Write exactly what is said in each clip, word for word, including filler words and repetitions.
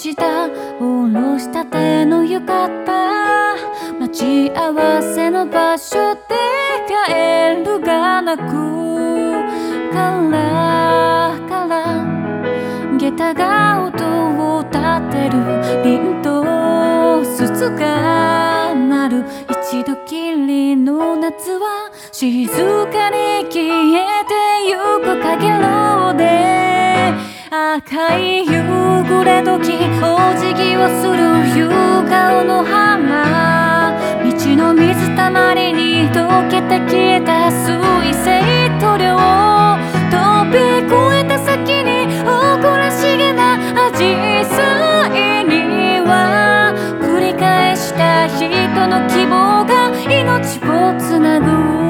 したおろしたての浴衣、待ち合わせの場所で帰るがなくからから下駄が音を立てる、凛と鈴が鳴る、一度きりの夏は静かに消えてゆくかげろうで、赤い夕暮れ時お辞儀をする夕顔の花、道の水たまりに溶けて消えた水性塗料、飛び越えた先に誇らしげなアジサイには、繰り返した人の希望が命をつなぐ。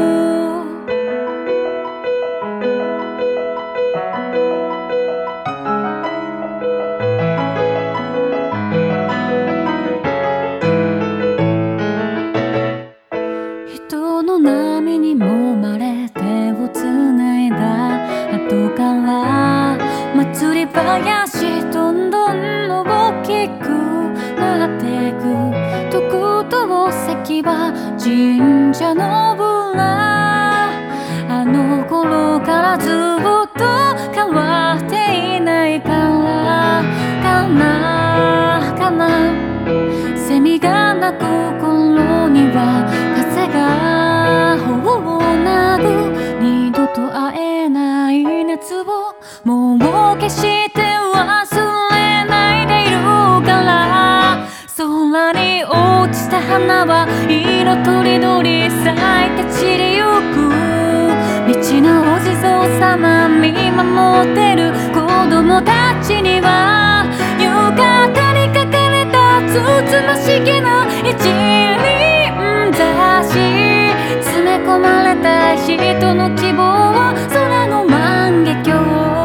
人の波に揉まれ手をつないだ後から祭り林どんどん大きくなってく、特等席は神社の裏、あの頃からずっと変わっていないからかなかな、セミが鳴く頃には風が頬をなぐ、二度と会えない夏をもう決して忘れないでいるから、空に落ちた花は色とりどり咲いて散りゆく、道のお地蔵様見守ってる子供たちには、浴衣に書かれたつつましげな一輪雑誌、詰め込まれた人の希望は空の万華鏡。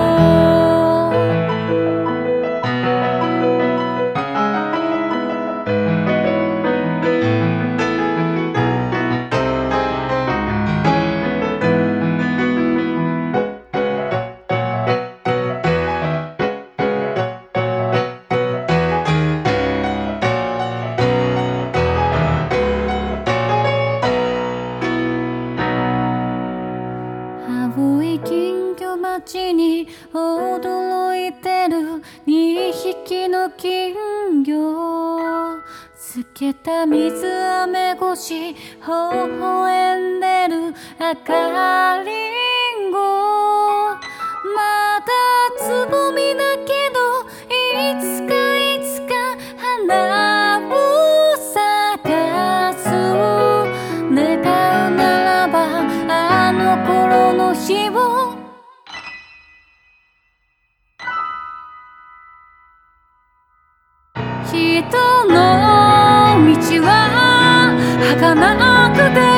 青い金魚町に驚いてるにひきの金魚、透けた水雨越し微笑んでる赤リンゴ、まだつぼみだけどいつかいつか花を咲かす、願うならばあの頃の日を、人の道は儚くて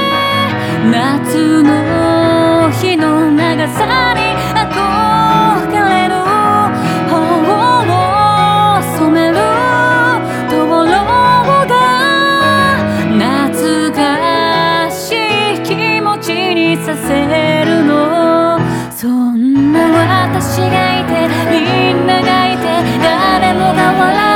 夏の日の長さに憧れる、頬を染める灯籠が懐かしい気持ちにさせるの、そんな私がいてみんながいて誰もが笑う